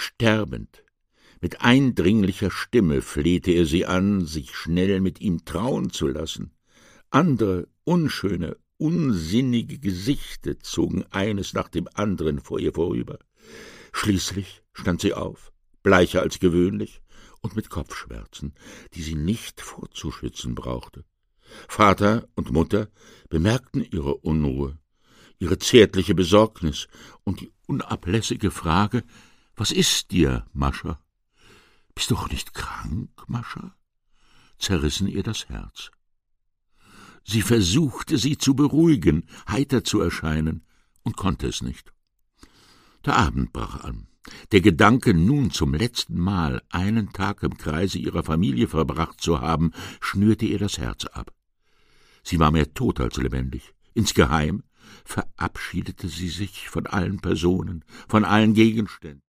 Sterbend, mit eindringlicher Stimme flehte er sie an, sich schnell mit ihm trauen zu lassen. Andere, unschöne, unsinnige Gesichter zogen eines nach dem anderen vor ihr vorüber. Schließlich stand sie auf, bleicher als gewöhnlich und mit Kopfschmerzen, die sie nicht vorzuschützen brauchte. Vater und Mutter bemerkten ihre Unruhe, ihre zärtliche Besorgnis und die unablässige Frage: »Was ist dir, Mascha? Bist du auch nicht krank, Mascha?« zerrissen ihr das Herz. Sie versuchte, sie zu beruhigen, heiter zu erscheinen, und konnte es nicht. Der Abend brach an. Der Gedanke, nun zum letzten Mal einen Tag im Kreise ihrer Familie verbracht zu haben, schnürte ihr das Herz ab. Sie war mehr tot als lebendig. Insgeheim verabschiedete sie sich von allen Personen, von allen Gegenständen.